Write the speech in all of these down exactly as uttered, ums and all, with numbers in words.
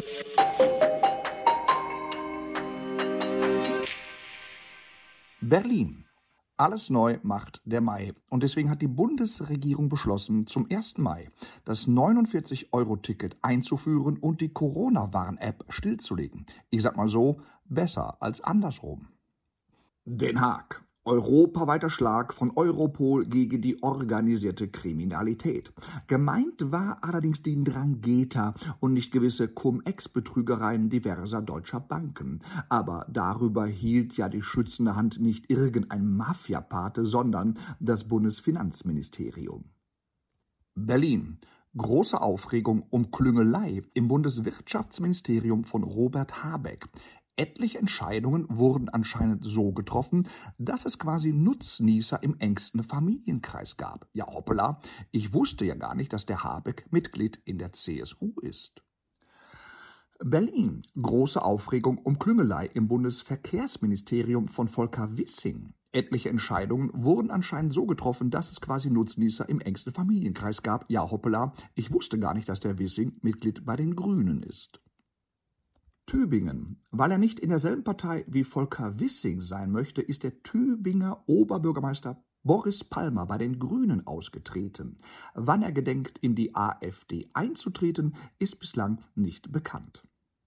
Berlin. Alles neu macht der Mai. Und deswegen hat die Bundesregierung beschlossen, zum ersten Mai das neunundvierzig-Euro-Ticket einzuführen und die Corona-Warn-App stillzulegen. Ich sag mal so, besser als andersrum. Den Haag. Europaweiter Schlag von Europol gegen die organisierte Kriminalität. Gemeint war allerdings die Ndrangheta und nicht gewisse Cum-Ex-Betrügereien diverser deutscher Banken. Aber darüber hielt ja die schützende Hand nicht irgendein Mafiapate, sondern das Bundesfinanzministerium. Berlin. Große Aufregung um Klüngelei im Bundeswirtschaftsministerium von Robert Habeck. Etliche Entscheidungen wurden anscheinend so getroffen, dass es quasi Nutznießer im engsten Familienkreis gab. Ja, hoppala, ich wusste ja gar nicht, dass der Habeck Mitglied in der C S U ist. Berlin. Große Aufregung um Klüngelei im Bundesverkehrsministerium von Volker Wissing. Etliche Entscheidungen wurden anscheinend so getroffen, dass es quasi Nutznießer im engsten Familienkreis gab. Ja, hoppala, ich wusste gar nicht, dass der Wissing Mitglied bei den Grünen ist. Tübingen. Weil er nicht in derselben Partei wie Volker Wissing sein möchte, ist der Tübinger Oberbürgermeister Boris Palmer bei den Grünen ausgetreten. Wann er gedenkt, in die AfD einzutreten, ist bislang nicht bekannt.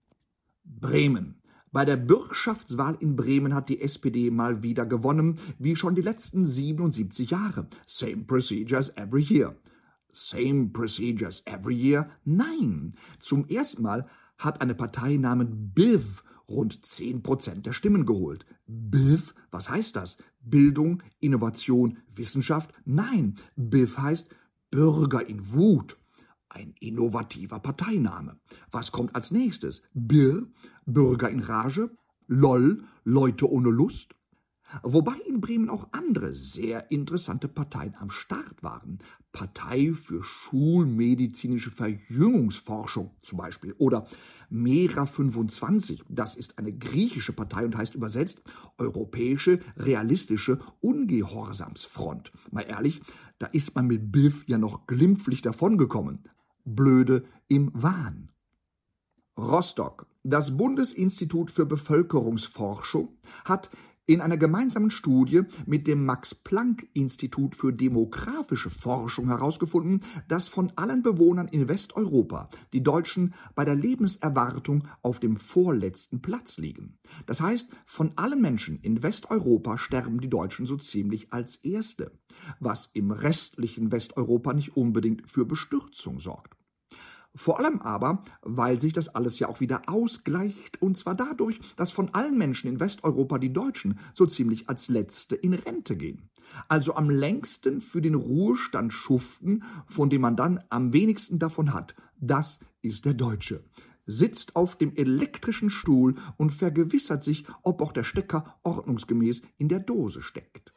Bremen. Bei der Bürgschaftswahl in Bremen hat die S P D mal wieder gewonnen, wie schon die letzten siebenundsiebzig Jahre. Same procedures every year. Same procedures every year? Nein. Zum ersten Mal hat eine Partei namens B I V rund zehn Prozent der Stimmen geholt. B I V, was heißt das? Bildung, Innovation, Wissenschaft? Nein, B I V heißt Bürger in Wut. Ein innovativer Parteiname. Was kommt als nächstes? Bir, Bürger in Rage? LOL, Leute ohne Lust? Wobei in Bremen auch andere sehr interessante Parteien am Start waren. Partei für schulmedizinische Verjüngungsforschung zum Beispiel. Oder Mera fünfundzwanzig, das ist eine griechische Partei und heißt übersetzt Europäische Realistische Ungehorsamsfront. Mal ehrlich, da ist man mit B I V ja noch glimpflich davongekommen. Blöde im Wahn. Rostock. Das Bundesinstitut für Bevölkerungsforschung hat in einer gemeinsamen Studie mit dem Max-Planck-Institut für demografische Forschung herausgefunden, dass von allen Bewohnern in Westeuropa die Deutschen bei der Lebenserwartung auf dem vorletzten Platz liegen. Das heißt, von allen Menschen in Westeuropa sterben die Deutschen so ziemlich als Erste, was im restlichen Westeuropa nicht unbedingt für Bestürzung sorgt. Vor allem aber, weil sich das alles ja auch wieder ausgleicht, und zwar dadurch, dass von allen Menschen in Westeuropa die Deutschen so ziemlich als Letzte in Rente gehen. Also am längsten für den Ruhestand schuften, von dem man dann am wenigsten davon hat. Das ist der Deutsche. Sitzt auf dem elektrischen Stuhl und vergewissert sich, ob auch der Stecker ordnungsgemäß in der Dose steckt.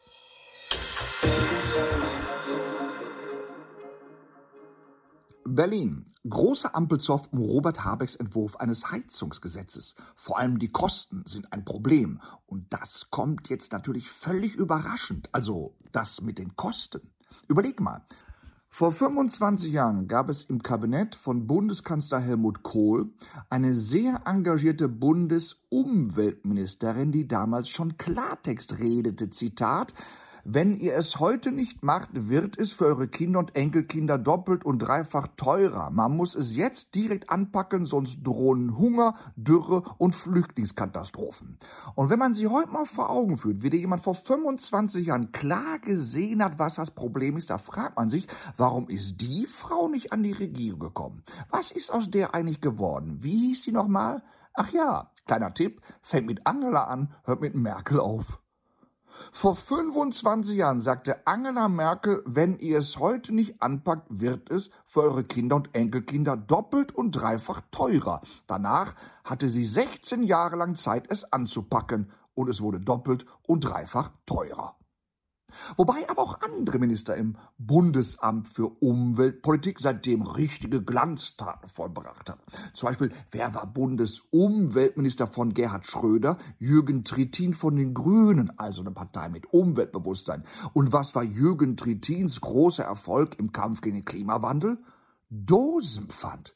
Berlin. Große Ampelzoff um Robert Habecks Entwurf eines Heizungsgesetzes. Vor allem die Kosten sind ein Problem. Und das kommt jetzt natürlich völlig überraschend. Also das mit den Kosten. Überleg mal. Vor fünfundzwanzig Jahren gab es im Kabinett von Bundeskanzler Helmut Kohl eine sehr engagierte Bundesumweltministerin, die damals schon Klartext redete. Zitat: Wenn ihr es heute nicht macht, wird es für eure Kinder und Enkelkinder doppelt und dreifach teurer. Man muss es jetzt direkt anpacken, sonst drohen Hunger, Dürre und Flüchtlingskatastrophen. Und wenn man sie heute mal vor Augen führt, wie der jemand vor fünfundzwanzig Jahren klar gesehen hat, was das Problem ist, da fragt man sich, warum ist die Frau nicht an die Regierung gekommen? Was ist aus der eigentlich geworden? Wie hieß die nochmal? Ach ja, kleiner Tipp, fängt mit Angela an, hört mit Merkel auf. Vor fünfundzwanzig Jahren sagte Angela Merkel, wenn ihr es heute nicht anpackt, wird es für eure Kinder und Enkelkinder doppelt und dreifach teurer. Danach hatte sie sechzehn Jahre lang Zeit, es anzupacken, und es wurde doppelt und dreifach teurer. Wobei aber auch andere Minister im Bundesamt für Umweltpolitik seitdem richtige Glanztaten vollbracht haben. Zum Beispiel, wer war Bundesumweltminister von Gerhard Schröder? Jürgen Trittin von den Grünen, also eine Partei mit Umweltbewusstsein. Und was war Jürgen Trittins großer Erfolg im Kampf gegen den Klimawandel? Dosenpfand.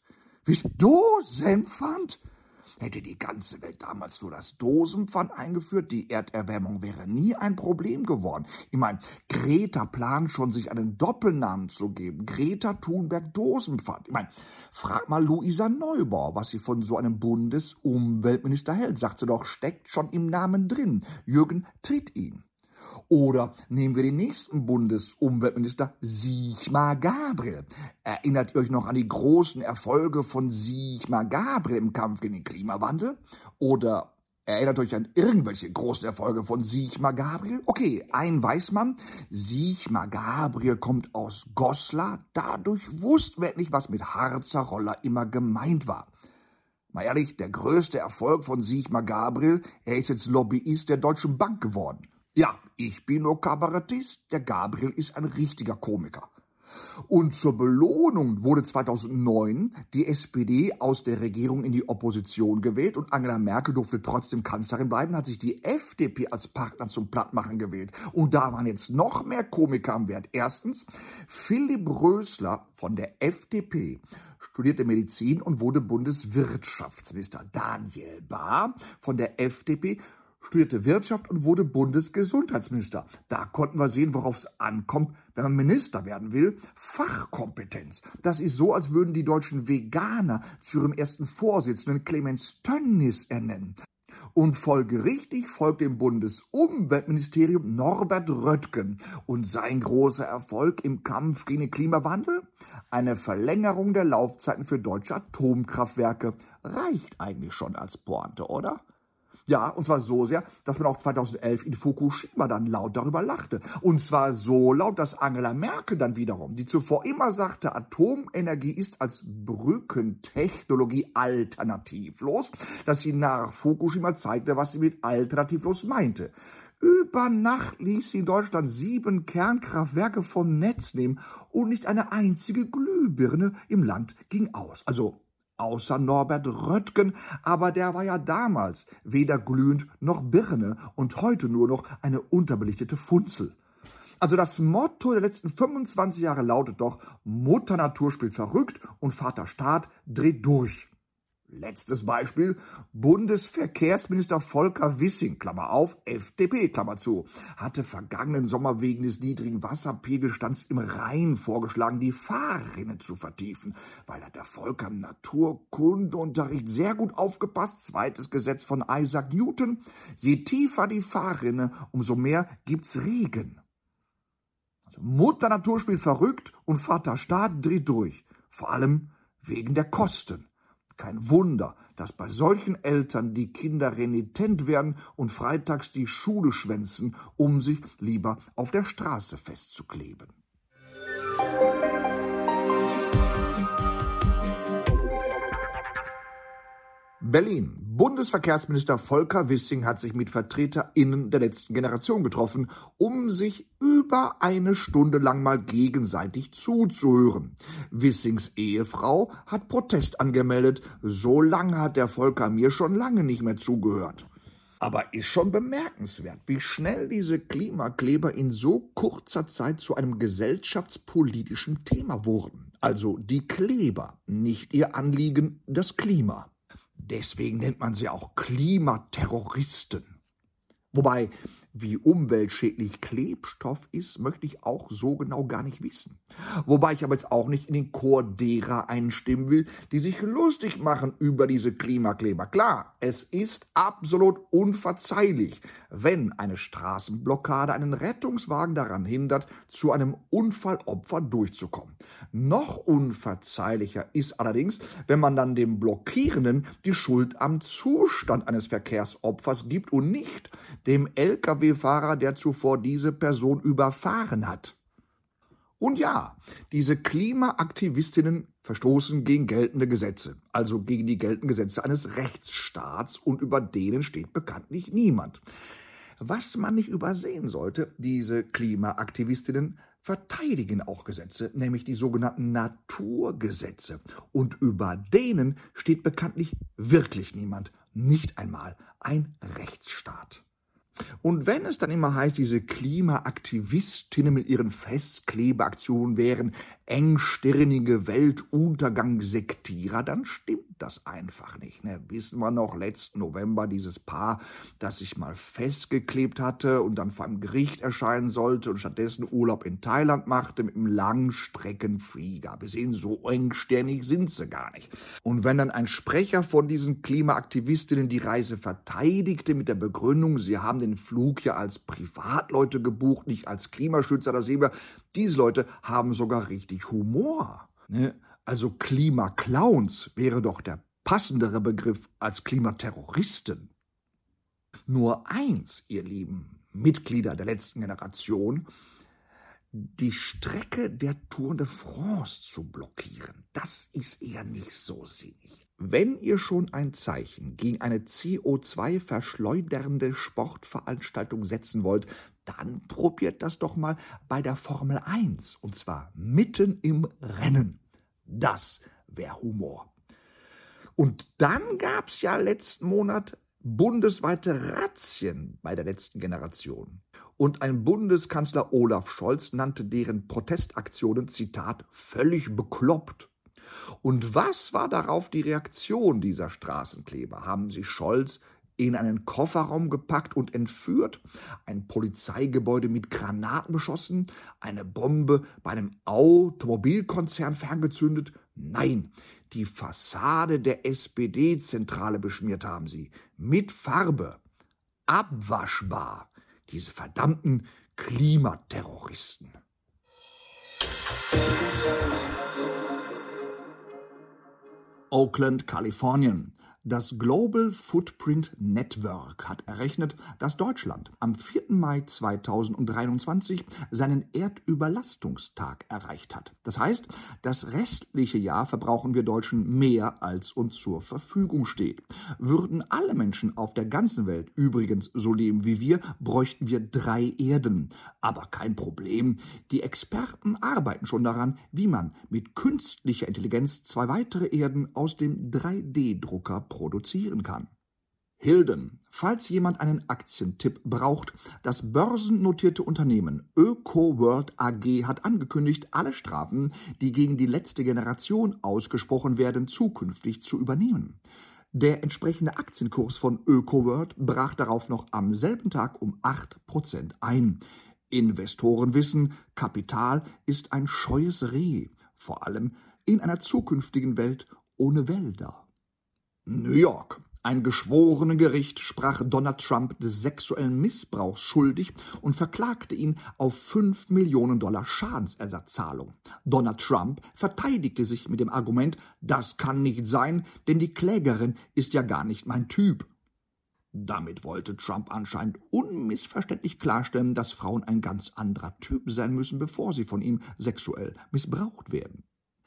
Wie Dosenpfand? Hätte die ganze Welt damals nur das Dosenpfand eingeführt, die Erderwärmung wäre nie ein Problem geworden. Ich meine, Greta plant schon, sich einen Doppelnamen zu geben. Greta Thunberg Dosenpfand. Ich meine, frag mal Luisa Neubauer, was sie von so einem Bundesumweltminister hält. Sagt sie doch, steckt schon im Namen drin. Jürgen Trittin. Oder nehmen wir den nächsten Bundesumweltminister, Sigmar Gabriel. Erinnert ihr euch noch an die großen Erfolge von Sigmar Gabriel im Kampf gegen den Klimawandel? Oder erinnert euch an irgendwelche großen Erfolge von Sigmar Gabriel? Okay, ein weiß man, Sigmar Gabriel kommt aus Goslar. Dadurch wussten wir nicht, was mit Harzer Roller immer gemeint war. Mal ehrlich, der größte Erfolg von Sigmar Gabriel, er ist jetzt Lobbyist der Deutschen Bank geworden. Ja, ich bin nur Kabarettist, der Gabriel ist ein richtiger Komiker. Und zur Belohnung wurde zweitausendneun die S P D aus der Regierung in die Opposition gewählt und Angela Merkel durfte trotzdem Kanzlerin bleiben, hat sich die F D P als Partner zum Plattmachen gewählt. Und da waren jetzt noch mehr Komiker am Werk. Erstens, Philipp Rösler von der F D P studierte Medizin und wurde Bundeswirtschaftsminister. Daniel Bahr von der F D P studierte Wirtschaft und wurde Bundesgesundheitsminister. Da konnten wir sehen, worauf es ankommt, wenn man Minister werden will. Fachkompetenz. Das ist so, als würden die deutschen Veganer zu ihrem ersten Vorsitzenden Clemens Tönnies ernennen. Und folgerichtig folgt dem Bundesumweltministerium Norbert Röttgen. Und sein großer Erfolg im Kampf gegen den Klimawandel? Eine Verlängerung der Laufzeiten für deutsche Atomkraftwerke. Reicht eigentlich schon als Pointe, oder? Ja, und zwar so sehr, dass man auch zweitausendelf in Fukushima dann laut darüber lachte. Und zwar so laut, dass Angela Merkel dann wiederum, die zuvor immer sagte, Atomenergie ist als Brückentechnologie alternativlos, dass sie nach Fukushima zeigte, was sie mit alternativlos meinte. Über Nacht ließ sie in Deutschland sieben Kernkraftwerke vom Netz nehmen und nicht eine einzige Glühbirne im Land ging aus. Also außer Norbert Röttgen, aber der war ja damals weder glühend noch Birne und heute nur noch eine unterbelichtete Funzel. Also das Motto der letzten fünfundzwanzig Jahre lautet doch, Mutter Natur spielt verrückt und Vater Staat dreht durch. Letztes Beispiel, Bundesverkehrsminister Volker Wissing, Klammer auf, F D P, Klammer zu, hatte vergangenen Sommer wegen des niedrigen Wasserpegelstands im Rhein vorgeschlagen, die Fahrrinne zu vertiefen, weil hat der Volker im Naturkundeunterricht sehr gut aufgepasst, zweites Gesetz von Isaac Newton, je tiefer die Fahrrinne, umso mehr gibt's Regen. Also Mutter Natur spielt verrückt und Vater Staat dreht durch, vor allem wegen der Kosten. Kein Wunder, dass bei solchen Eltern die Kinder renitent werden und freitags die Schule schwänzen, um sich lieber auf der Straße festzukleben. Berlin. Bundesverkehrsminister Volker Wissing hat sich mit VertreterInnen der letzten Generation getroffen, um sich über eine Stunde lang mal gegenseitig zuzuhören. Wissings Ehefrau hat Protest angemeldet. So lange hat der Volker mir schon lange nicht mehr zugehört. Aber ist schon bemerkenswert, wie schnell diese Klimakleber in so kurzer Zeit zu einem gesellschaftspolitischen Thema wurden. Also die Kleber, nicht ihr Anliegen, das Klima. Deswegen nennt man sie auch Klimaterroristen. Wobei, wie umweltschädlich Klebstoff ist, möchte ich auch so genau gar nicht wissen. Wobei ich aber jetzt auch nicht in den Chor derer einstimmen will, die sich lustig machen über diese Klimakleber. Klar, es ist absolut unverzeihlich, wenn eine Straßenblockade einen Rettungswagen daran hindert, zu einem Unfallopfer durchzukommen. Noch unverzeihlicher ist allerdings, wenn man dann dem Blockierenden die Schuld am Zustand eines Verkehrsopfers gibt und nicht dem L K W-Fahrer, der zuvor diese Person überfahren hat. Und ja, diese Klimaaktivistinnen verstoßen gegen geltende Gesetze, also gegen die geltenden Gesetze eines Rechtsstaats, und über denen steht bekanntlich niemand. Was man nicht übersehen sollte, diese Klimaaktivistinnen verteidigen auch Gesetze, nämlich die sogenannten Naturgesetze. Und über denen steht bekanntlich wirklich niemand, nicht einmal ein Rechtsstaat. Und wenn es dann immer heißt, diese Klimaaktivistinnen mit ihren Festklebeaktionen wären engstirnige Weltuntergangssektierer, dann stimmt das einfach nicht. Ne? Wissen wir noch, letzten November dieses Paar, das sich mal festgeklebt hatte und dann vor einem Gericht erscheinen sollte und stattdessen Urlaub in Thailand machte mit einem Langstreckenflieger. Wir sehen, so engstirnig sind sie gar nicht. Und wenn dann ein Sprecher von diesen Klimaaktivistinnen die Reise verteidigte mit der Begründung, sie haben den Flug ja als Privatleute gebucht, nicht als Klimaschützer, da sehen wir, diese Leute haben sogar richtig Humor. Ne? Also Klimaclowns wäre doch der passendere Begriff als Klimaterroristen. Nur eins, ihr lieben Mitglieder der letzten Generation, die Strecke der Tour de France zu blockieren, das ist eher nicht so sinnig. Wenn ihr schon ein Zeichen gegen eine C O zwei verschleudernde Sportveranstaltung setzen wollt, dann probiert das doch mal bei der Formel eins, und zwar mitten im Rennen. Das wäre Humor. Und dann gab's ja letzten Monat bundesweite Razzien bei der letzten Generation. Und ein Bundeskanzler Olaf Scholz nannte deren Protestaktionen, Zitat, völlig bekloppt. Und was war darauf die Reaktion dieser Straßenkleber? Haben sie Scholz in einen Kofferraum gepackt und entführt, ein Polizeigebäude mit Granaten beschossen, eine Bombe bei einem Automobilkonzern ferngezündet? Nein, die Fassade der S P D-Zentrale beschmiert haben sie. Mit Farbe. Abwaschbar. Diese verdammten Klimaterroristen. Oakland, Kalifornien. Das Global Footprint Network hat errechnet, dass Deutschland am vierten Mai zweitausenddreiundzwanzig seinen Erdüberlastungstag erreicht hat. Das heißt, das restliche Jahr verbrauchen wir Deutschen mehr, als uns zur Verfügung steht. Würden alle Menschen auf der ganzen Welt übrigens so leben wie wir, bräuchten wir drei Erden. Aber kein Problem. Die Experten arbeiten schon daran, wie man mit künstlicher Intelligenz zwei weitere Erden aus dem drei D Drucker produzieren kann. Hilden, falls jemand einen Aktientipp braucht, das börsennotierte Unternehmen ÖkoWorld A G hat angekündigt, alle Strafen, die gegen die letzte Generation ausgesprochen werden, zukünftig zu übernehmen. Der entsprechende Aktienkurs von ÖkoWorld brach darauf noch am selben Tag um acht Prozent ein. Investoren wissen, Kapital ist ein scheues Reh, vor allem in einer zukünftigen Welt ohne Wälder. New York. Ein geschworenes Gericht sprach Donald Trump des sexuellen Missbrauchs schuldig und verklagte ihn auf fünf Millionen Dollar Schadensersatzzahlung. Donald Trump verteidigte sich mit dem Argument, das kann nicht sein, denn die Klägerin ist ja gar nicht mein Typ. Damit wollte Trump anscheinend unmissverständlich klarstellen, dass Frauen ein ganz anderer Typ sein müssen, bevor sie von ihm sexuell missbraucht werden.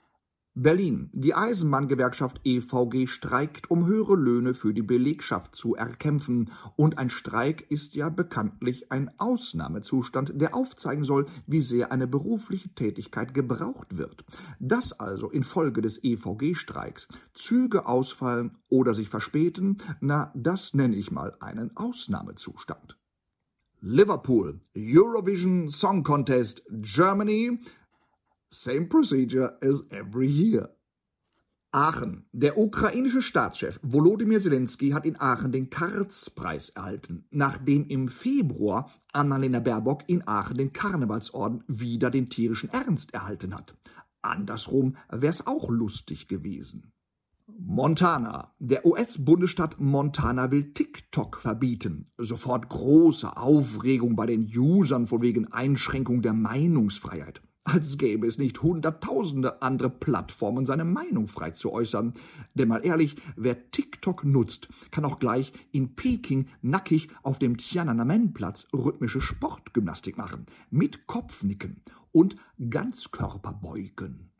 Berlin. Die Eisenbahngewerkschaft E V G streikt, um höhere Löhne für die Belegschaft zu erkämpfen. Und ein Streik ist ja bekanntlich ein Ausnahmezustand, der aufzeigen soll, wie sehr eine berufliche Tätigkeit gebraucht wird. Dass also infolge des E V G-Streiks Züge ausfallen oder sich verspäten, na, das nenne ich mal einen Ausnahmezustand. Liverpool. Eurovision Song Contest Germany. Same procedure as every year. Aachen. Der ukrainische Staatschef Volodymyr Zelensky hat in Aachen den Karls-Preis erhalten, nachdem im Februar Annalena Baerbock in Aachen den Karnevalsorden wieder den tierischen Ernst erhalten hat. Andersrum wäre es auch lustig gewesen. Montana. Der U S-Bundesstaat Montana will TikTok verbieten. Sofort große Aufregung bei den Usern von wegen Einschränkung der Meinungsfreiheit. Als gäbe es nicht hunderttausende andere Plattformen, seine Meinung frei zu äußern. Denn mal ehrlich, wer TikTok nutzt, kann auch gleich in Peking nackig auf dem Tiananmen-Platz rhythmische Sportgymnastik machen, mit Kopfnicken und Ganzkörperbeugen.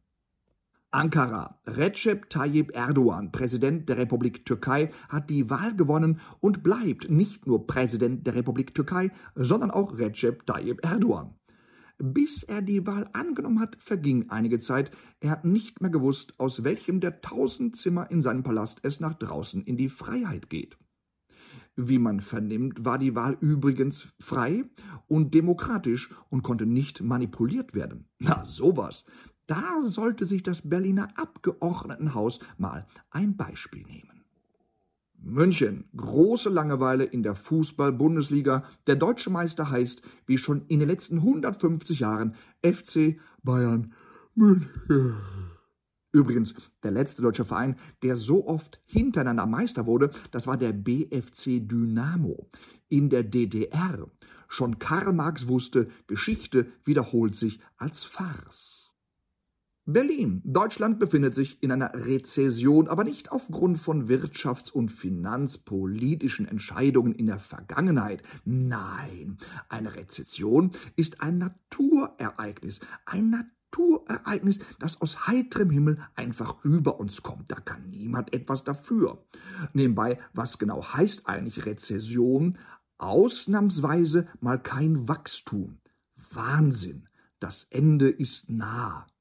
Ankara. Recep Tayyip Erdogan, Präsident der Republik Türkei, hat die Wahl gewonnen und bleibt nicht nur Präsident der Republik Türkei, sondern auch Recep Tayyip Erdogan. Bis er die Wahl angenommen hat, verging einige Zeit. Er hat nicht mehr gewusst, aus welchem der tausend Zimmer in seinem Palast es nach draußen in die Freiheit geht. Wie man vernimmt, war die Wahl übrigens frei und demokratisch und konnte nicht manipuliert werden. Na, sowas. Da sollte sich das Berliner Abgeordnetenhaus mal ein Beispiel nehmen. München, große Langeweile in der Fußball-Bundesliga. Der deutsche Meister heißt, wie schon in den letzten hundertfünfzig Jahren, F C Bayern München. Übrigens, der letzte deutsche Verein, der so oft hintereinander Meister wurde, das war der B F C Dynamo in der D D R. Schon Karl Marx wusste, Geschichte wiederholt sich als Farce. Berlin. Deutschland befindet sich in einer Rezession, aber nicht aufgrund von wirtschafts- und finanzpolitischen Entscheidungen in der Vergangenheit. Nein, eine Rezession ist ein Naturereignis, ein Naturereignis, das aus heiterem Himmel einfach über uns kommt. Da kann niemand etwas dafür. Nebenbei, was genau heißt eigentlich Rezession? Ausnahmsweise mal kein Wachstum. Wahnsinn, das Ende ist nah.